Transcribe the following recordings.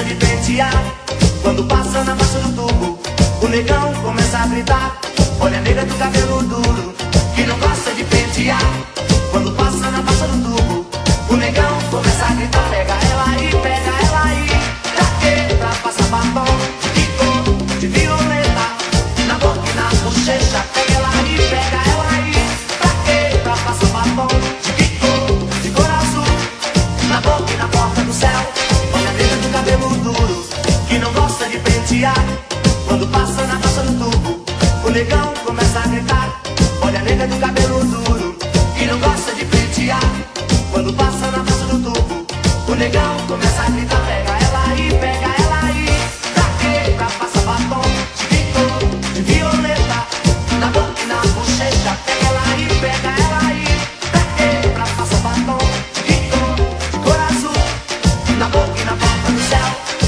de pentear. Quando passa na baixa do tubo, o negão começa a gritar. Olha a nega do cabelo duro, que não gosta de pentear. Quando passa na baixa do tubo, o negão começa a gritar. Pega ela aí, pega ela aí. Pra quê? Pra passar batom de cor, de violeta, na boca e na bochecha. Pega ela aí, pega ela aí. Pra quê? Pra passar batom de cor azul, na boca e na porta do céu. Olha a nega do cabelo duro, que não gosta de pentear. Quando passa na baixa do tubo, o negão começa a gritar. Olha a nega do cabelo duro, que não gosta de pentear. Quando passa na baixa do tubo, o negão começa a gritar. Pega ela aí, pega ela aí. Pra quê? Pra passar batom de cor, de violeta, na boca e na bochecha. Pega ela aí, pega ela aí. Pra quê? Pra passar batom de cor azul, na boca e na porta do céu.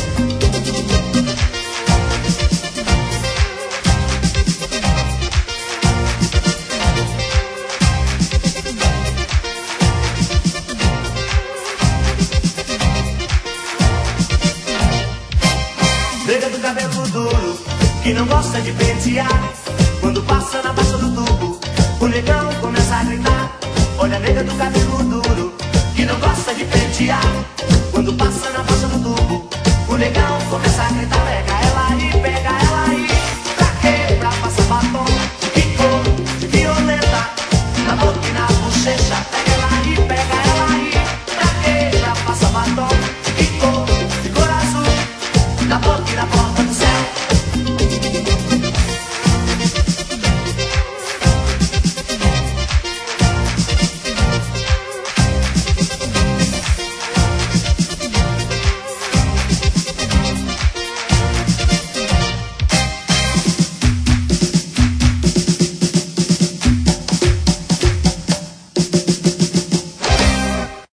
Nega do cabelo duro, que não gosta de pentear. Quando passa na baixa do tubo, o negão começa a gritar. Olha a nega do cabelo duro, que não gosta de pentear. Quando passa na baixa do tubo, o negão começa a gritar.